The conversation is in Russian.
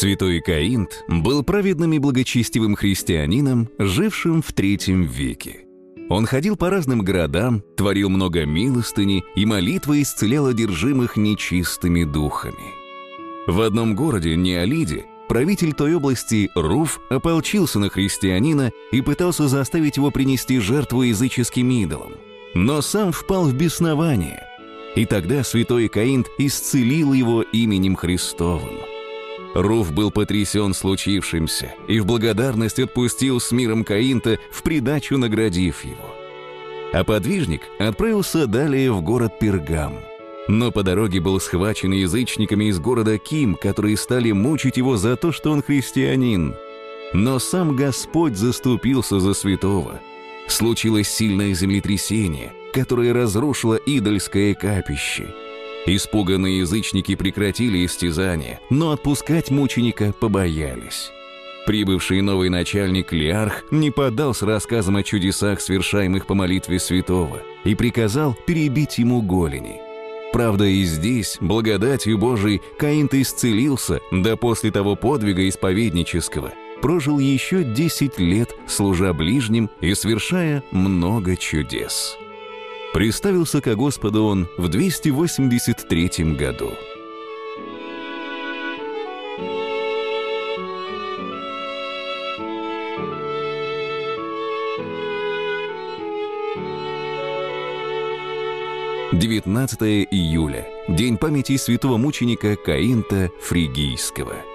Святой Каинт был праведным и благочестивым христианином, жившим в III веке. Он ходил по разным городам, творил много милостыни и молитвой исцелял одержимых нечистыми духами. В одном городе, Неолиде, правитель той области Руф ополчился на христианина и пытался заставить его принести жертву языческим идолам, но сам впал в беснование. И тогда святой Каинт исцелил его именем Христовым. Руф был потрясен случившимся и в благодарность отпустил с миром Каинта, в придачу наградив его. А подвижник отправился далее в город Пергам. Но по дороге был схвачен язычниками из города Ким, которые стали мучить его за то, что он христианин. Но сам Господь заступился за святого. Случилось сильное землетрясение, которое разрушило идольское капище. Испуганные язычники прекратили истязания, но отпускать мученика побоялись. Прибывший новый начальник Лиарх не поддался рассказам о чудесах, совершаемых по молитве святого, и приказал перебить ему голени. Правда, и здесь, благодатью Божией, Каинт исцелился, да после того подвига исповеднического прожил еще 10 лет, служа ближним и совершая много чудес. Приставился ко Господу он в 283 году. «19 июля. День памяти святого мученика Каинта Фригийского».